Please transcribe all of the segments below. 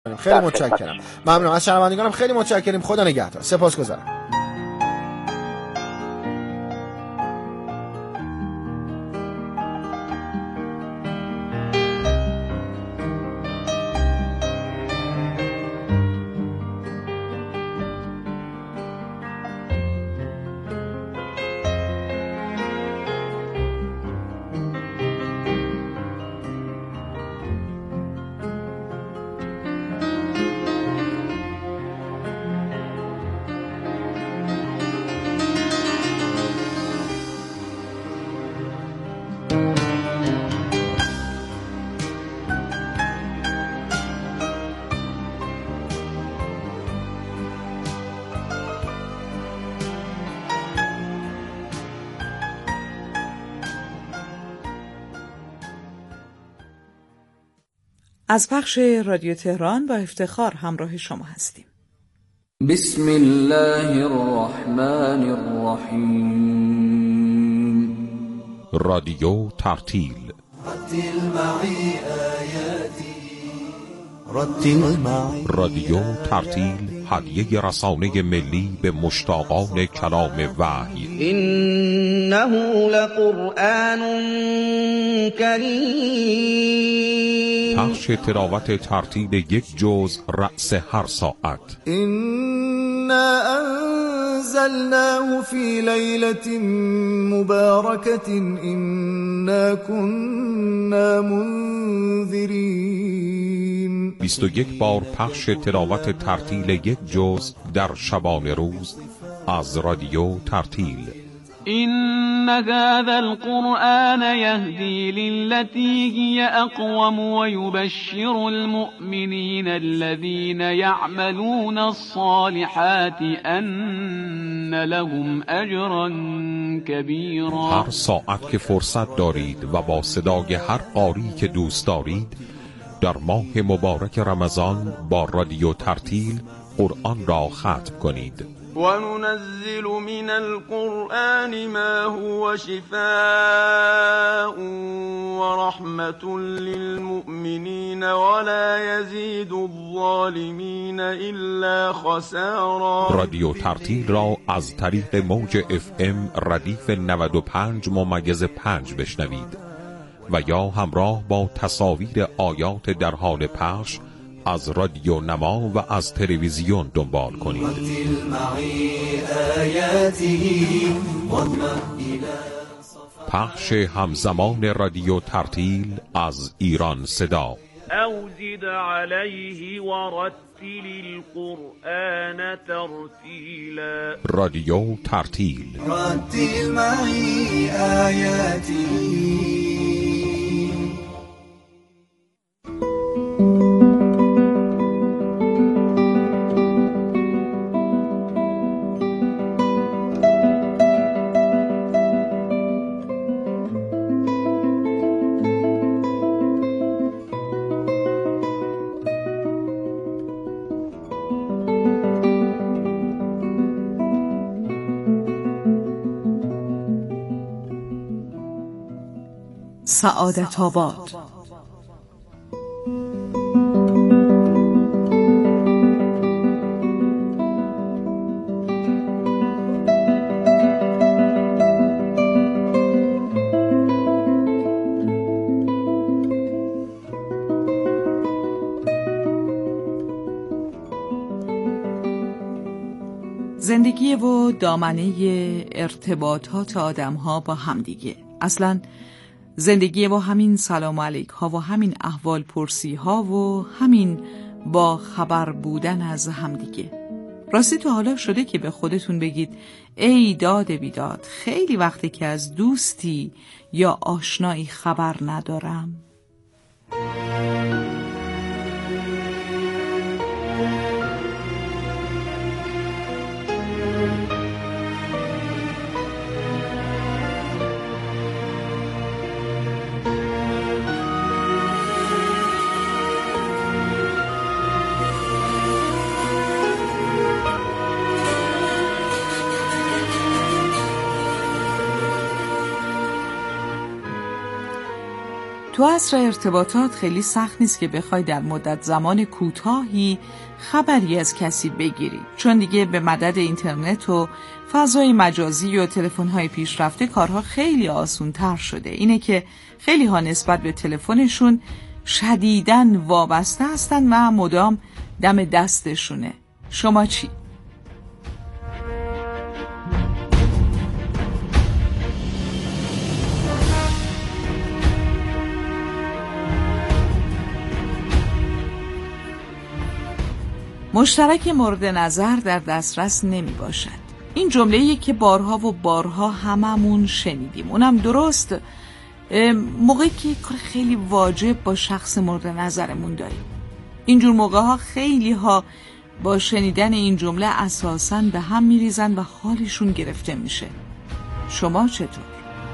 خیلی متشکرم. ممنونم از شنوندگانم، خیلی متشکریم. خدا نگهدار. سپاسگزارم. از پخش رادیو تهران با افتخار همراه شما هستیم. بسم الله الرحمن الرحیم. رادیو ترتیل. رادیو ترتیل، هدیه رسانه ملی به مشتاقان کلام وحی. انه لقرآن کریم. پخش تلاوت ترتیل یک جزء رأس هر ساعت. انا انزلناه فی لیلة مبارکة انا كنا منذرین. 21 بار پخش تلاوت ترتیل یک جزء در شبانه روز از رادیو ترتیل. إن هذا القرآن يهدي للتي هي أقوم ويبشر المؤمنين الذين يعملون الصالحات أن لهم أجرا كبيرا. هر ساعت که فرصت دارید و با صدای هر قاری که دوست دارید در ماه مبارک رمضان با رادیو ترتیل قرآن را ختم کنید. وننزل من القرآن ما هو شفاء ورحمة للمؤمنين ولا يزيد الظالمين إلا خسارا. رادیو ترتیل را از طریق موج FM ردیف 95.5 بشنوید و یا همراه با تصاویر آیات در حال پخش از رادیو نما و از تلویزیون دنبال کنید. پخش همزمان رادیو ترتیل از ایران صدا. او زد علیه ورتل القرآن ترتیلا. رادیو ترتیل. رتل معی آیاتی. سعادت آباد. زندگی و دامنه ارتباطات آدم‌ها با همدیگه. اصلاً زندگی و همین سلام علیک ها و همین احوال پرسی ها و همین با خبر بودن از همدیگه. راستی تو حالا شده که به خودتون بگید ای داد بیداد، خیلی وقته که از دوستی یا آشنایی خبر ندارم؟ تو عصر ارتباطات خیلی سخت نیست که بخوای در مدت زمان کوتاهی خبری از کسی بگیری، چون دیگه به مدد اینترنت و فضای مجازی و تلفن‌های پیشرفته کارها خیلی آسان‌تر شده. اینه که خیلی ها نسبت به تلفنشون شدیداً وابسته هستن و مدام دم دستشونه. شما چی؟ مشترک مورد نظر در دسترس نمی باشد. این جمله‌ای که بارها و بارها هممون شنیدیم، اونم درست موقعی که کار خیلی واجب با شخص مورد نظرمون داریم. اینجور موقع‌ها خیلی ها با شنیدن این جمله اساساً به هم میریزن و حالشون گرفته میشه. شما چطور؟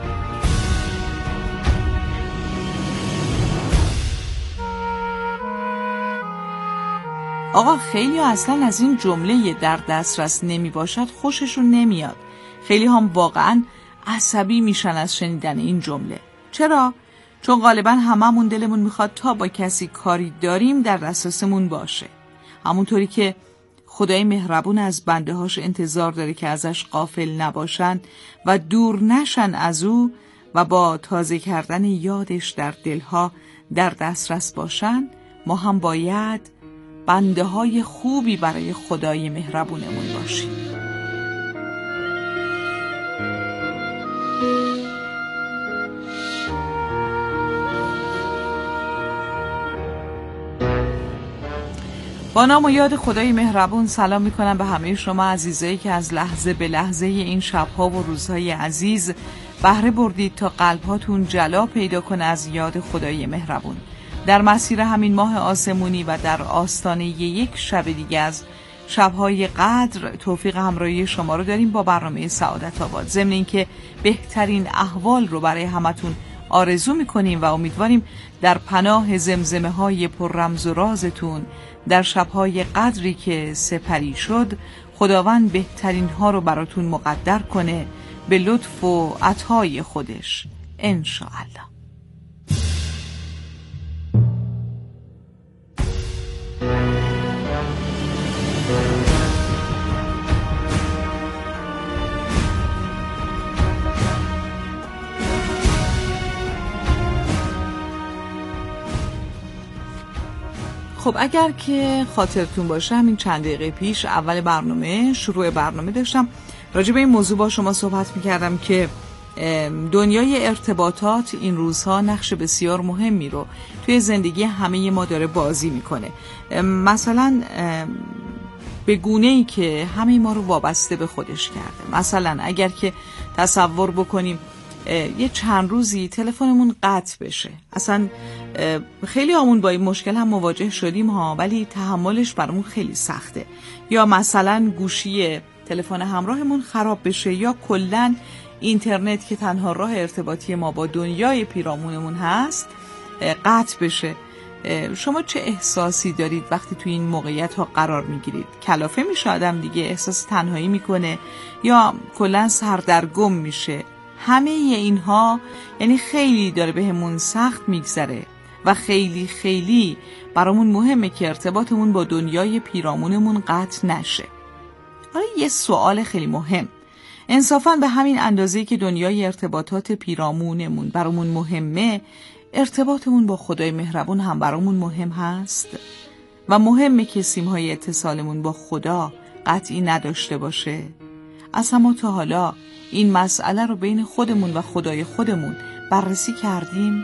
آقا خیلی ها اصلا از این جمله در دسترس نمی باشد خوششون نمیاد. خیلی هم واقعا عصبی میشن از شنیدن این جمله. چرا؟ چون غالبا هممون دلمون میخواد تا با کسی کاری داریم در دسترسمون باشه. همونطوری که خدای مهربون از بنده هاش انتظار داره که ازش غافل نباشن و دور نشن از او و با تازه کردن یادش در دلها در دسترس باشن، ما هم باید بنده های خوبی برای خدای مهربونمون باشیم. با نام و یاد خدای مهربون سلام میکنم به همه شما عزیزایی که از لحظه به لحظه این شبها و روزهای عزیز بهره بردید تا قلبهاتون جلا پیدا کنه از یاد خدای مهربون. در مسیر همین ماه آسمونی و در آستانه یک شب دیگه از شبهای قدر توفیق همراهی شما رو داریم با برنامه سعادت آباد. ضمن اینکه بهترین احوال رو برای همتون آرزو میکنیم و امیدواریم در پناه زمزمه های پر رمز و رازتون در شبهای قدری که سپری شد خداوند بهترین ها رو براتون مقدر کنه به لطف و عطای خودش انشاءالله. خب اگر که خاطرتون باشه همین چند دقیقه پیش اول برنامه شروع برنامه داشتم راجع به این موضوع با شما صحبت میکردم که دنیای ارتباطات این روزها نقش بسیار مهمی رو توی زندگی همه ما داره بازی میکنه. مثلا به گونه‌ای که همه ما رو وابسته به خودش کرده. مثلا اگر که تصور بکنیم یه چند روزی تلفنمون قطع بشه، اصلا خیلی همون با این مشکل هم مواجه شدیم ها، ولی تحملش برامون خیلی سخته. یا مثلا گوشی تلفن همراهمون خراب بشه یا کلاً اینترنت که تنها راه ارتباطی ما با دنیای پیرامونمون هست قطع بشه. شما چه احساسی دارید وقتی توی این موقعیت ها قرار میگیرید؟ کلافه میشه آدم دیگه، احساس تنهایی میکنه یا کلاً سردرگم میشه؟ همه اینها یعنی خیلی داره بهمون سخت میگذره و خیلی خیلی برامون مهمه که ارتباطمون با دنیای پیرامونمون قطع نشه. حالا یه سوال خیلی مهم، انصافاً به همین اندازه‌ای که دنیای ارتباطات پیرامونمون برامون مهمه، ارتباطمون با خدای مهربون هم برامون مهم هست و مهمه که سیم‌های اتصالمون با خدا قطعی نداشته باشه. اصلا ما تا حالا این مسئله رو بین خودمون و خدای خودمون بررسی کردیم؟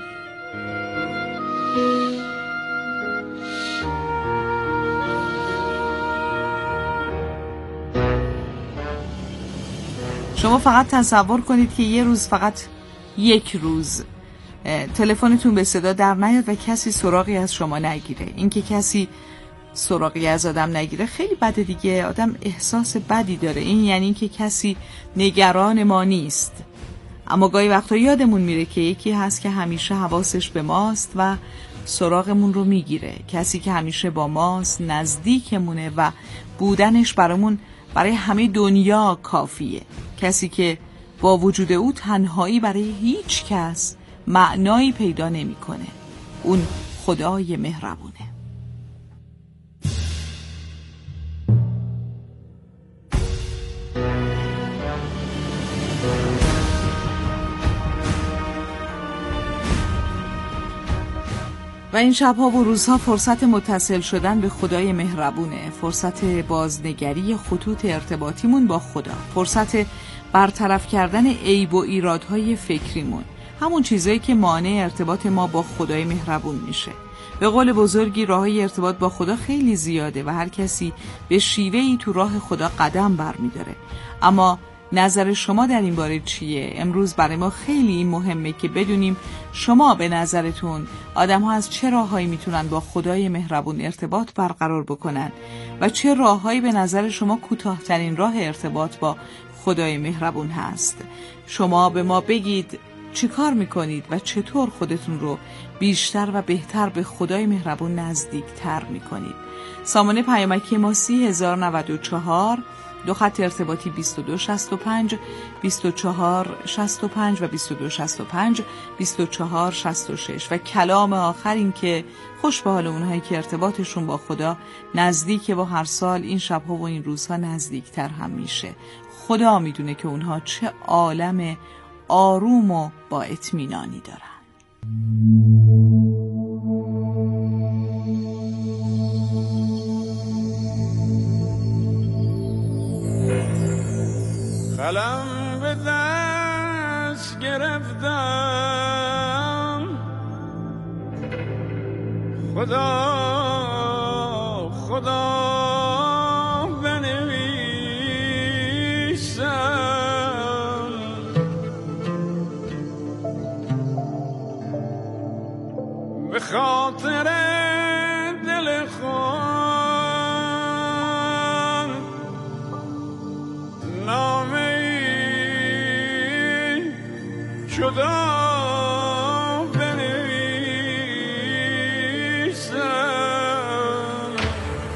شما فقط تصور کنید که یه روز، فقط یک روز تلفنتون به صدا در نیاد و کسی سراغی از شما نگیره. این که کسی سراغی از آدم نگیره خیلی بده دیگه، آدم احساس بدی داره. این یعنی که کسی نگران ما نیست. اما گاهی وقتا یادمون میره که یکی هست که همیشه حواسش به ماست و سراغمون رو میگیره، کسی که همیشه با ماست، نزدیکمونه و بودنش برامون برای همه دنیا کافیه، کسی که با وجود او تنهایی برای هیچ کس معنایی پیدا نمی‌کنه. اون خدای مهربونه. و این شب‌ها و روزها فرصت متصل شدن به خدای مهربونه، فرصت بازنگری خطوط ارتباطیمون با خدا، فرصت برطرف کردن عیب و ایرادهای فکریمون، همون چیزایی که مانع ارتباط ما با خدای مهربون میشه. به قول بزرگی راههای ارتباط با خدا خیلی زیاده و هر کسی به شیوهی تو راه خدا قدم برمی‌داره. اما نظر شما در این باره چیه؟ امروز برای ما خیلی مهمه که بدونیم شما به نظرتون آدم‌ها از چه راههایی میتونن با خدای مهربون ارتباط برقرار بکنن و چه راههایی به نظر شما کوتاه‌ترین راه ارتباط با خدای مهربون هست. شما به ما بگید چی کار میکنید و چطور خودتون رو بیشتر و بهتر به خدای مهربون نزدیکتر میکنید. سامانه پیامکی ما 30,094، دو خط ارتباطی 2265 2465 و 2265 2466 و کلام آخر این که خوش به حال اونهایی که ارتباطشون با خدا نزدیکه و هر سال این شبها و این روزها نزدیکتر هم میشه. خدا میدونه که اونها چه عالم آروم و با اطمینانی دارن. قلم به دست گرفتم، خدا خدا بنویسم، به خاطر دل خود جدا بنویسم.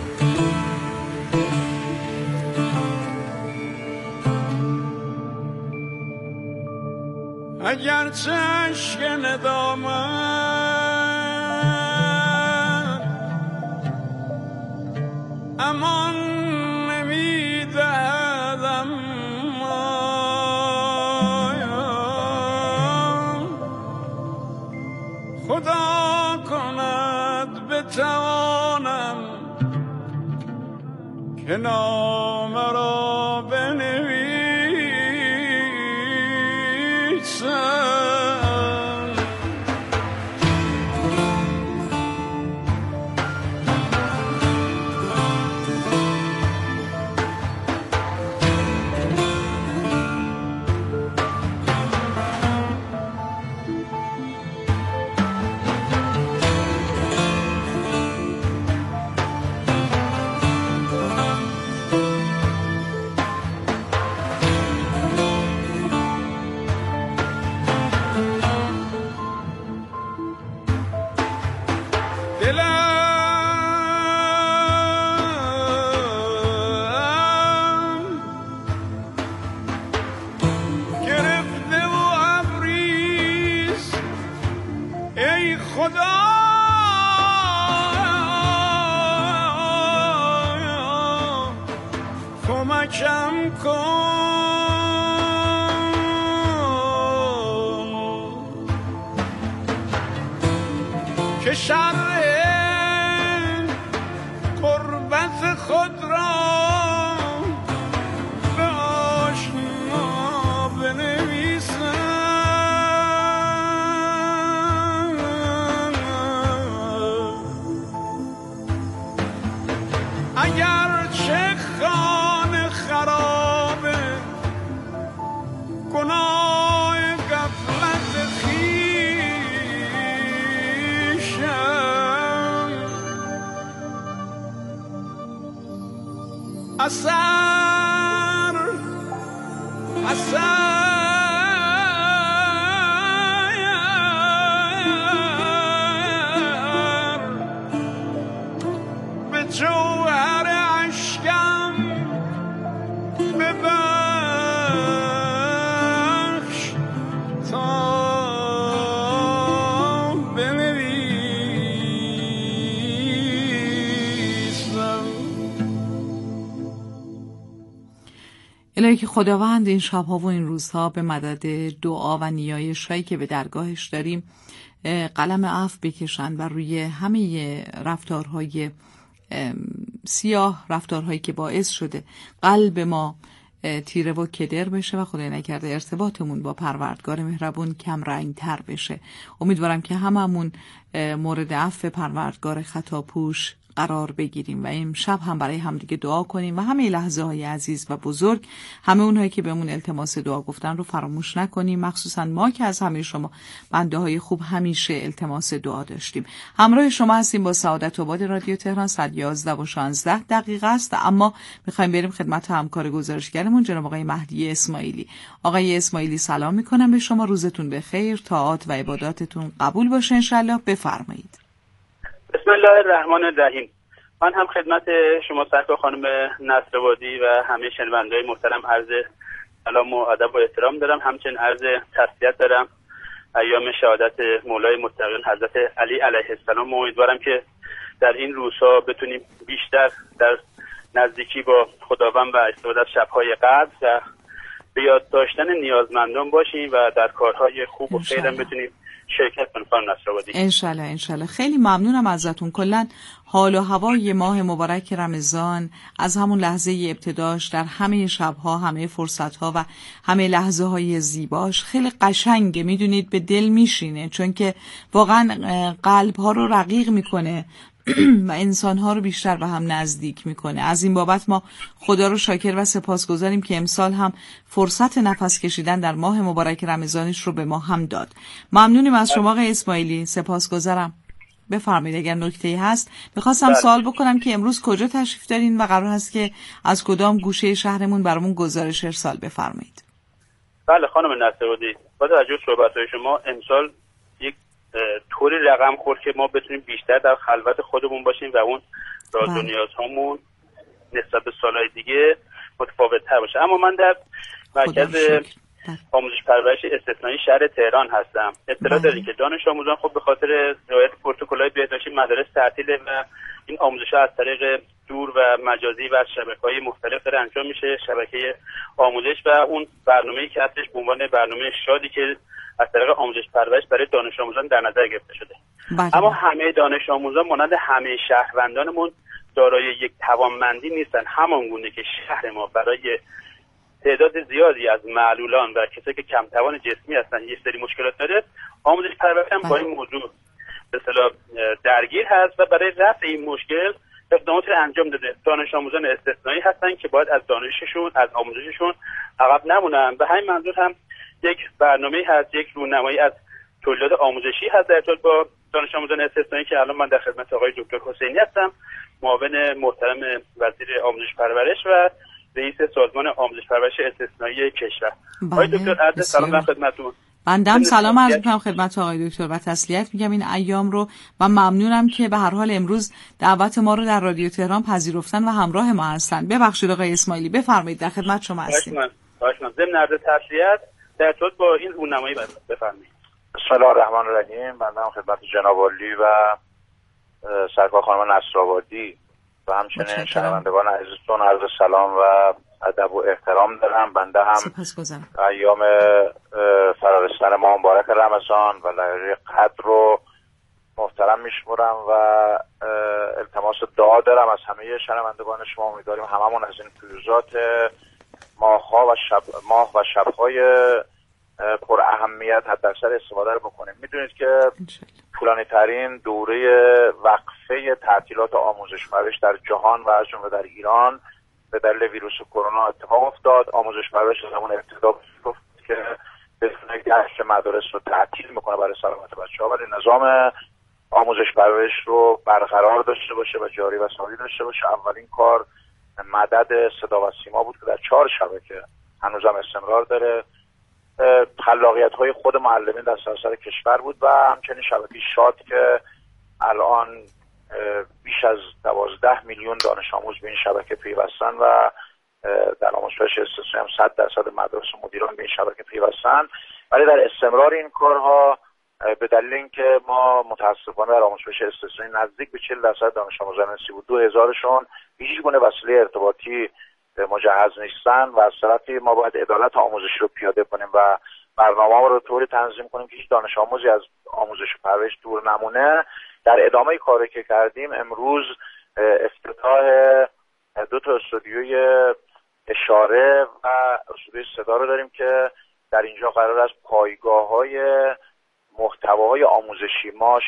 اگر چشک ندامت امان نمیدهدم، خدا کند بتوانم که نام را بنویسم. کمکم کن که شر قربت خود را به آشنا بنویسم. اگر چه خانه خرابه گناه غفلت خویشم، اثر به جوهر اشکم ببخش تا الهی که خداوند این شب‌ها و این روزها به مدد دعا و نیایش‌هایی که به درگاهش داریم قلم عفو بکشن و روی همه رفتارهای سیاه، رفتارهایی که باعث شده قلب ما تیره و کدر بشه و خدای نکرده ارتباطمون با پروردگار مهربون کم رنگ تر بشه. امیدوارم که هممون مورد عفو پروردگار خطاپوش قرار بگیریم و امشب هم برای همدیگه دعا کنیم و همه لحظه های عزیز و بزرگ، همه اونهایی که بهمون التماس دعا گفتن رو فراموش نکنیم، مخصوصا ما که از همه شما بنده های خوب همیشه التماس دعا داشتیم. همراه شما هستیم با سعادت آباد رادیو تهران. 111 و 16 دقیقه است، اما میخوایم بریم خدمت همکار گزارشگرمون جناب آقای مهدی اسماعیلی. آقای اسماعیلی سلام میکنم به شما، روزتون بخیر، طاعات و عباداتتون قبول باشه انشالله. بفرمایید. بسم الله الرحمن الرحیم. من هم خدمت شما سرکار خانم نصرآبادی و همه شنونده‌های محترم عرض سلام و ادب و احترام دارم. همچنین عرض تسلیت دارم ایام شهادت مولای متقیان حضرت علی علیه السلام. امیدوارم که در این روزها بتونیم بیشتر در نزدیکی با خداوند و استفاده از شب‌های قدر و به یاد داشتن نیازمندان باشیم و در کارهای خوب و خیر بتونیم شرکت کنیم. خانم نصرآبادی انشالله. خیلی ممنونم ازتون. کلا حال و هوای ماه مبارک رمضان از همون لحظه ابتداش در همه شبها، همه فرصتها و همه لحظه های زیباش خیلی قشنگه، میدونید به دل میشینه، چون که واقعا قلب ها رو رقیق میکنه و انسان‌ها رو بیشتر به هم نزدیک میکنه. از این بابت ما خدا رو شاکر و سپاسگزاریم که امسال هم فرصت نفس کشیدن در ماه مبارک رمضانش رو به ما هم داد. ممنونیم از شما آقای اسماعیلی، سپاسگزارم. بفرمایید اگر نکته‌ای هست. می‌خواستم سوال بکنم که امروز کجا تشریف دارین و قرار هست که از کدام گوشه شهرمون برامون گزارش ارسال بفرمایید. بله خانم نصرآبادی، با توجه به صحبت‌های شما امسال یک طوری رقم خورد که ما بتونیم بیشتر در خلوت خودمون باشیم و اون راز و نیازهامون نسبت به سالهای دیگه متفاوت‌تر باشه. اما من در مرکز آموزش پرورش استثنایی شهر تهران هستم. اطلاع دارین که دانش آموزان خب به خاطر رعایت پروتکل‌های بهداشتی مدارس تعطیله و این آموزش‌ها از طریق دور و مجازی و از شبکه‌های مختلف داره انجام میشه. شبکه آموزش و اون برنامه‌ای که هستش به عنوان برنامه شادی که از طریق آموزش پرورش برای دانش آموزان در نظر گرفته شده. اما همه دانش آموزان مانند همه شهروندانمون دارای یک توانمندی نیستن. همان گونه که شهر ما برای تعداد زیادی از معلولان و کسایی که کم توان جسمی هستن یه سری مشکلات داره، آموزش پرورش هم با این موضوع به اصطلاح درگیر هست و برای رفع این مشکل اقداماتی انجام داده. دانش آموزان استثنایی هستن که باید از دانششون، از آموزششون عقب نمونن. به همین منظور هم یک برنامه هست، یک رونمایی از تولیدات آموزشی هست در ارتباط با دانش آموزان استثنایی که الان من در خدمت آقای دکتر حسینی هستم، معاون محترم وزیر آموزش پرورش و رئیس سازمان آموزش پرورش استثنایی کشور. آقای دکتر عرض سلام خدمتتون. بنده سلام عرض می‌کنم خدمت آقای دکتر و تسلیت میگم این ایام رو و ممنونم که به هر حال امروز دعوت ما رو در رادیو تهران پذیرفتن و همراه ما هستن. ببخشید آقای اسماعیلی، بفرمایید در خدمت شما هستیم. خواهش می‌کنم. ضمن عرض تسلیت در ارتباط با این رونمایی بفرمایید. بسم الله الرحمن الرحیم. بنده هم خدمت جناب عالی و سرکار خانم نصرآبادی و همچنین شنوندگان عزیزتون عرض سلام و ادب و احترام دارم. بنده هم ایام فرارسیدن ماه مبارک رمضان و لیله قدر رو محترم میشمرم و التماس دعا دارم از همه شنوندگان شما. امیدواریم هممون از این فیوزات ماه و شب‌های پر اهمیت حداکثر استفاده رو بکنیم. میدونید که طولانی ترین دوره وقفه تعطیلات آموزش پرورش در جهان و از جمله در ایران به دلیل ویروس کرونا اتفاق افتاد. آموزش پرورش از همون ابتدا گفت که بتونه گشت مدارس رو تعطیل میکنه برای سلامت بچه‌ها، ولی نظام آموزش پرورش رو برقرار داشته باشه و جاری و ساری داشته باشه. اولین کار مدد صدا و سیما بود که در 4 شبکه هنوزم استمرار داره. خلاقیت‌های خود معلمین در سراسر کشور بود و همچنین شبکه شاد که الان بیش از 12 میلیون دانش آموز به این شبکه پیوستن و در آموزش استثنایی هم 100% مدارس و مدیران به این شبکه پیوستن. ولی در استمرار این کارها به دلیل اینکه ما متاسفانه در آموزش استثنایی نزدیک به 40% دانش آموزان نصیب بود، 2000شون هیچ گونه وسیله ارتباطی مجهز نیستن و از طرفی ما باید عدالت آموزشی رو پیاده کنیم و برنامه رو طوری تنظیم کنیم که هیچ دانش آموزی از آموزش و پرورش دور نمونه. در ادامه کاری که کردیم امروز افتتاح 2 استودیوی اشاره و استودیوی صدا رو داریم که در اینجا قرار است پایگاه‌های محتواهای آموزشی ما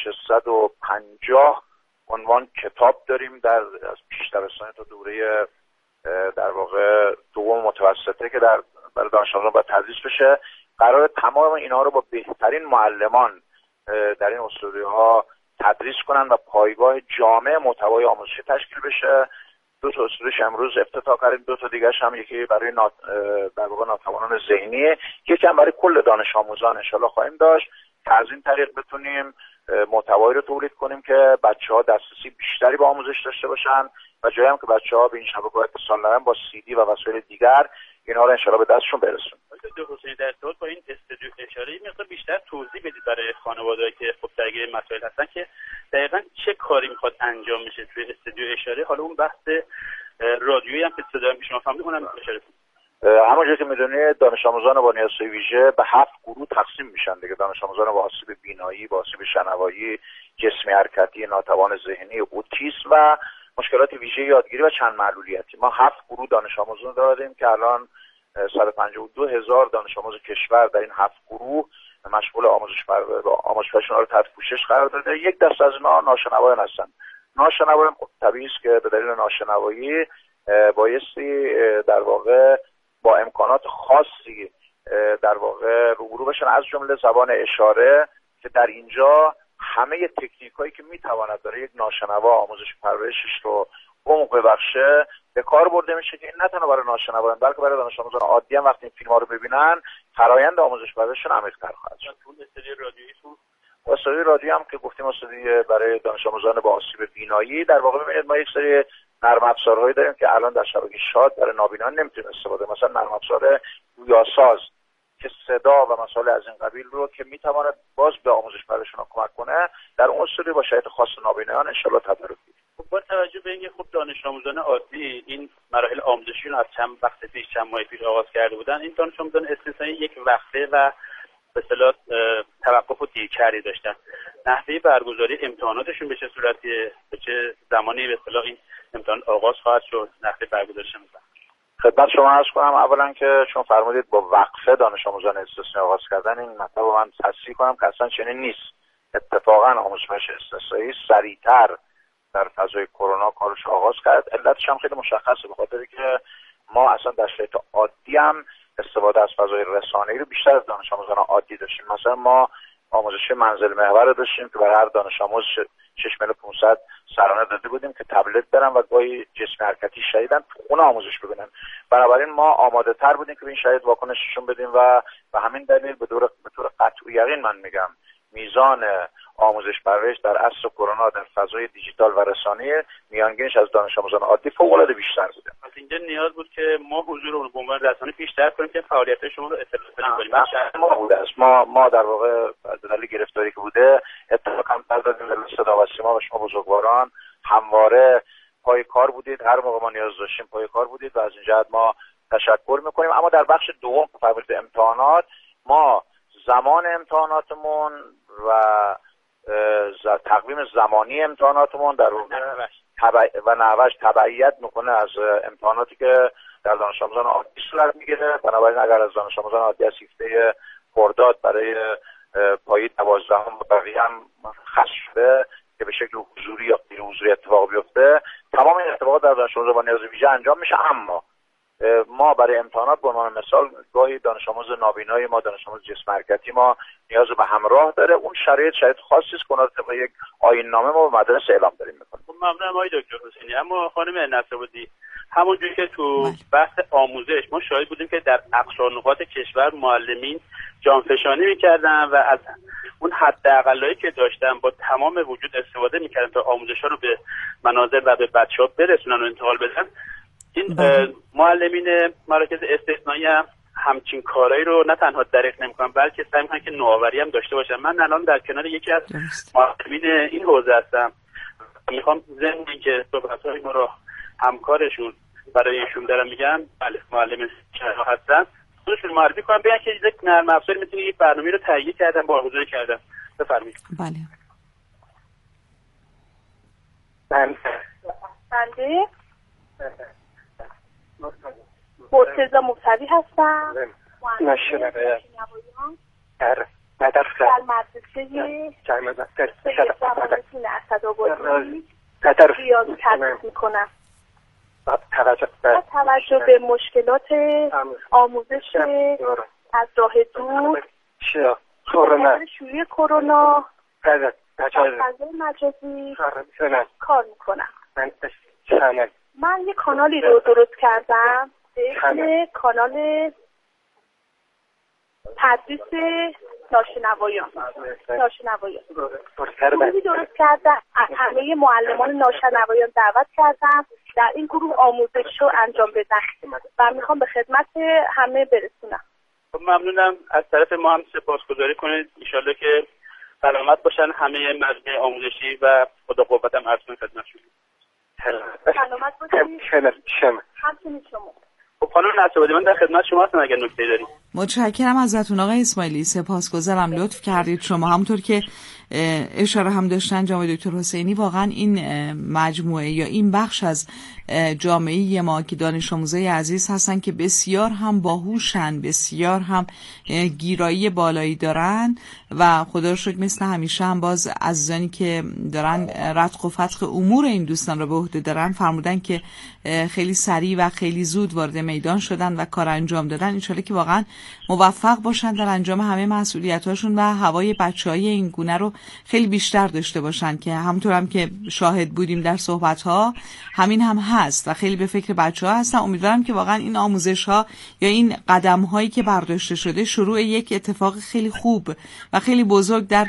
650 عنوان کتاب داریم در از پیش دبستانی تا دوره در واقع دوم متوسطه که برای دانش آموزان باید تدریس بشه. قرار تمام اینا رو با بهترین معلمان در این استودیوها تدریس کنن و پایگاه جامع محتوای آموزشی تشکیل بشه. 2 استودیوش امروز افتتاح کردیم، 2 دیگه‌اش هم یکی برای در واقع ناتوانان ذهنی، یکی هم برای کل دانش آموزان ان شاءالله خواهیم داشت که از این طریق بتونیم محتوایی رو تولید کنیم که بچه‌ها دسترسی بیشتری به آموزش داشته باشن و جایی هم که بچه‌ها به این شبکه‌های اتصال ندارن با CD و وسایل دیگر اینها رو ان شاءالله به دستشون برسونیم. دکتر حسینی در ارتباط با این استودیو اشاره مقدار بیشتر توضیح بدید برای خانواده‌ای که خب درگیر مسائل هستن که دقیقاً چه کاری میخواد انجام بشه توی استودیو اشاره. حالا اون بحث رادیویی هم که صدا شما فهمیدید اونم اشاره کنید. همونجوری که میدونید دانش آموزان با نیازهای ویژه به 7 گروه تقسیم میشن دیگه. دانش آموزان با آسیب بینایی، با آسیب شنوایی، جسمی حرکتی، ناتوان ذهنی، اوتیسم و مشکلات ویژه یادگیری و چند معلولیتی. ما 7 گروه دانش آموزان داریم که الان 152,000 دانش آموز کشور در این 7 گروه مشغول آموزششون رو تحت پوشش قرار داده. یک دسته از اینا ناشنوایان هستن. ناشنوایان خب طبیعی است که به دلیل ناشنوایی بایستی در واقع با امکانات خاصی در واقع روبرو بشن، از جمله زبان اشاره که در اینجا همه تکنیکایی که میتواند برای یک ناشنوا آموزش پرورشش رو عمق ببخشه به کار برده میشه که این نه تنها برای ناشنوایان بلکه برای دانش آموزان عادی هم وقتی این فیلم‌ها رو ببینن فرآیند آموزش پرورششون عمیق‌تر خواهد شد. استودیوی رادیویی هم که گفتیم استودیوی برای دانش آموزان با آسیب بینایی. در واقع ببینید ما یک سری نرم افزارهایی داریم که الان در شبکه شاد برای نابینان نمیتونیم استفاده، مثلا نرم افزار گویاساز که صدا و مسائل از این قبیل رو که میتواند باز به آموزش پرورششون کمک کنه در اون استودیو با شرایط خاص نابینایان ان شاءالله تدارک کنیم. با توجه به اینکه خب دانش آموزان عادی این مراحل آموزشی رو از چند ماه پیش آغاز کرده بودن، این دانش آموزان استثنایی یک وقفه و به اصطلاح توقف و دیرکردی داشتن. نحوه برگزاری امتحاناتشون به چه صورتیه، به چه زمانی به اصطلاح این امتحان آغاز خواهد شد، نحوه برگزاریش می‌کنم. خدمت شما عرض کنم اولا که چون فرمودید با وقفه دانش آموزان استثنایی آغاز کردن، این مطلب رو من تصحیح کنم که اصلا چنین نیست. اتفاقا آموزش استثنایی سریعتر در فضای کرونا کارش آغاز کرد. علتش هم خیلی مشخصه، به خاطری که ما اصلا در شرایط عادی هم استفاده از فضای رسانه‌ای رو بیشتر از دانش آموزان عادی داشتیم. مثلا ما آموزش منزل محور رو داشتیم که برای هر دانش آموز 6,500,000 سرانه داده بودیم که تبلت برن و گاهی جسم حرکتی شدیدن تو خونه آموزش ببینن. بنابراین ما آماده تر بودیم که به این شرایط واکنششون بدیم و به همین دلیل به طور قطع و یقین من میگم میزان آموزش پرورش در عصر کرونا در فضای دیجیتال و رسانه‌ای میانگینش از دانش آموزان عادی فوق‌العاده بیشتر بوده. از اینجا نیاز بود که ما حضور رو به عنوان رسانه بیشتر کنیم که فعالیت شما رو اطلاع کنیم. ما بوده است. ما در واقع به دلیل گرفتاری که بوده اتفاقا بعد از صدا و سیما و شما بزرگواران همواره پای کار بودید، هر موقع ما نیاز داشتیم پای کار بودید و از این جهت ما تشکر می‌کنیم. اما در بخش دوم که فرمودید امتحانات، ما زمان امتحاناتمون و تقویم زمانی امتحاناتمون در و نحوش تبعیت میکنه از امتحاناتی که در دانش آموزان عادی صورت میگیره. بنابراین اگر از دانش آموزان عادی از هفته خرداد برای پایه 12 بقیه هم خاص شده که به شکل حضوری یا غیر حضوری اتفاق بیفته، تمام این اتفاقات در دانش آموزان با نیاز ویژه انجام میشه. اما ما برای امتحانات به عنوان مثال گاهی دانش آموز نابینای ما، دانش آموز جسم حرکتی ما نیاز به همراه داره. اون شرایط خاصی است که اون طبق یک آیین نامه ما به مدرسه اعلام داریم میکنیم. خب ممنونم آقای دکتر حسینی. اما خانم نصرآبادی، همونجوری که تو بحث آموزش ما شاهد بودیم که در اقصا نقاط کشور معلمین جانفشانی میکردن و از اون حداقلایی که داشتن با تمام وجود استفاده میکردن تا آموزش‌ها رو به منازل و به بچه‌ها برسونن و انتقال بدن. این معلمین مراکز استثنایی هم همچین کارهایی رو نه تنها دریغ نمی‌کنن بلکه سعی می‌کنن که نوآوری هم داشته باشن. من الان در کنار یکی از معلمین این حوزه هستم. میخوام ضمن اینکه صحبت‌های ما رو همکارشون برای ایشون دارم میگم. بله معلم شهرها هستن. خودشون معرفی کنم بگن که یک نرم افزاری میتونه یک برنامه رو تهیه کردن برگزار کردن. بفرمایید. بله. بنده مرتضی موسوی هستم. نشنه در مدرسه سید جمال‌الدین اسدآبادی ریاضی تدریس میکنم. با توجه به مشکلات آموزش از راه دور، شیوع کرونا، فضای مجازی کار میکنم. من یک کانالی رو درست کردم به اسم کانال تدریس ناشنوایان. گروهی درست کردم، از همه معلمان ناشنوایان دعوت کردم در این گروه آموزش رو انجام بدن و میخوام به خدمت همه برسونم. ممنونم. از طرف ما هم سپاسگزاری کنید. انشالله که سلامت باشن همه مجموعه آموزشی و خدا قوتم عرض کنم خدمتشون. سلامت باشید. همچنین شما. خب خانم نصرآبادی من در خدمت شما هستم اگر نکته‌ای دارید. متشکرم ازتون آقای اسماعیلی. سپاسگزارم لطف کردید. شما همونطور که اشاره هم داشتن جناب دکتر حسینی، واقعا این مجموعه یا این بخش از جامعه ما که دانش آموزای عزیز هستن که بسیار هم باهوشن، بسیار هم گیرایی بالایی دارن و خدا رو شکر مثل همیشه هم باز عزیزانی که دارن رتق و فتق امور این دوستان رو به عهده دارن فرمودن که خیلی سریع و خیلی زود وارد میدان شدن و کار انجام دادن. انشالله که واقعا موفق باشن در انجام همه مسئولیتاشون و هوای بچهای این گونه رو خیلی بیشتر داشته باشن که همونطور هم که شاهد بودیم در صحبت‌ها همین هم هست و خیلی به فکر بچه‌ها هستن. امیدوارم که واقعا این آموزش‌ها یا این قدم‌هایی که برداشته شده شروع یک اتفاق خیلی خوب و خیلی بزرگ در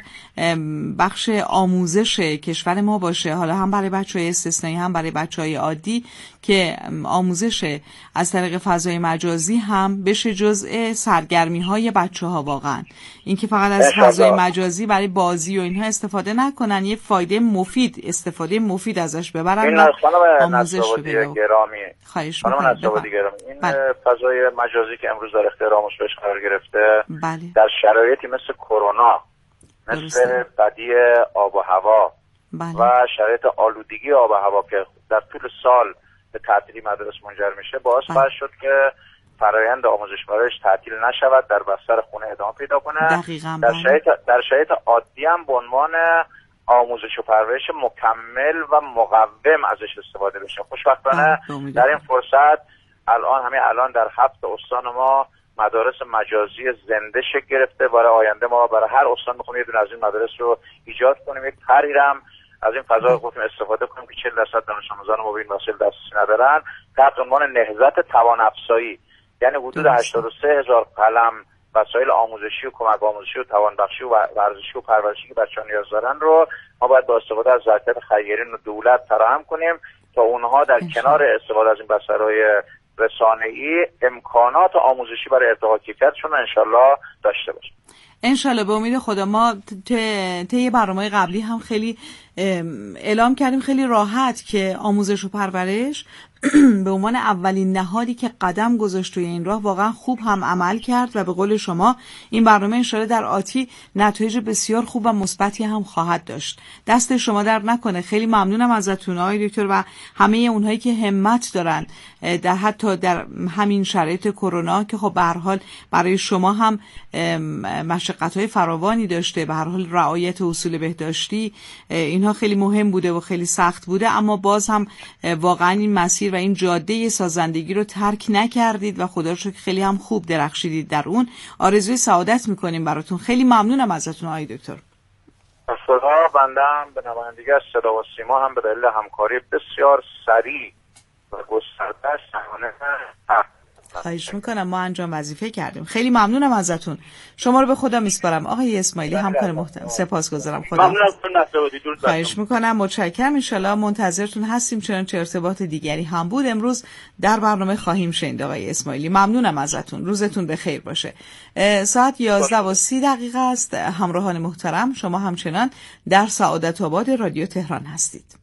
بخش آموزش کشور ما باشه، حالا هم برای بچه‌های استثنایی هم برای بچه‌های عادی، که آموزش از طریق فضای مجازی هم بشه جزء سرگرمی‌های بچه‌ها. واقعا اینکه فقط از فضای مجازی برای بازی و اینها استفاده نکنن، یه فایده مفید، استفاده مفید ازش ببرن و آموزش رو ببرن. خواهش می‌کنم. این فضای مجازی که امروز در اختیار آموزش قرار گرفته در شرایطی مثل کرونا، مثل بدی آب و هوا و شرایط آلودگی آب و هوا که در طول سال به تعطیلی مدارس منجر میشه، باعث خواهد شد که فرایند آموزش پرورش تعطیل نشود، در بستر خونه ادامه پیدا کنه. در شرایط عادی هم به عنوان آموزش و پرورش مکمل و مقوم ازش استفاده بشه. خوشبختانه در این فرصت الان در 7 استان ما مدارس مجازی زنده شکل گرفته. برای آینده ما برای هر استان میخوایم یه دونه از این مدارس رو ایجاد کنیم، یک تغییرم از این فضای خودمون استفاده کنیم که 40% دانش آموزان ما به این وسایل دسترسی ندارن، تحت عنوان نهضت توان افزایی، یعنی حدود 83,000 قلم وسایل آموزشی و کمک آموزشی و توان بخشی و ورزشی و پرورشی که بچه‌ها نیاز دارن رو ما باید با استفاده از ظرفیت خیرین و دولت فراهم کنیم تا اونها در کنار استفاده از این بسترهای رسانه‌ای امکانات آموزشی برای ارتقا کیفیتشون رو انشالله داشته باشیم. انشالله به امید خدا. ما طی برنامه‌های قبلی هم خیلی اعلام کردیم خیلی راحت که آموزش و پرورش به عنوان اولین نهادی که قدم گذاشت توی این راه واقعا خوب هم عمل کرد و به قول شما این برنامه انشالله در آتی نتایج بسیار خوب و مثبتی هم خواهد داشت. دست شما درد نکنه. خیلی ممنونم ازتون آقای دکتر و همه اونهایی که همت دارن در حتی در همین شرایط کرونا که خب به هر حال برای شما هم مشقت‌های فراوانی داشته، به هر حال رعایت اصول بهداشتی اینها خیلی مهم بوده و خیلی سخت بوده، اما باز هم واقعا این مسیر و این جاده سازندگی رو ترک نکردید و خدا رو شکر خیلی هم خوب درخشیدید در اون. آرزوی سعادت میکنیم براتون. خیلی ممنونم ازتون آقای دکتر. اصلا بنده هم به نمایندگی از صدا و سیما هم به دلیل همکاری بسیار سریع و گسترده شهانه خواهش میکنم. ما انجام وظیفه کردیم. خیلی ممنونم ازتون. شما رو به خدا میسپارم آقای اسماعیلی، همکار محترم. سپاسگزارم. خدا ممنونم. خواهش میکنم. متشکرم. ان شاءالله منتظرتون هستیم چنانچه ارتباط دیگری هم بود امروز در برنامه خواهیم شنید آقای اسماعیلی. ممنونم ازتون. روزتون بخیر باشه. ساعت 11:30 است. همراهان محترم، شما همچنان در سعادت آباد رادیو تهران هستید.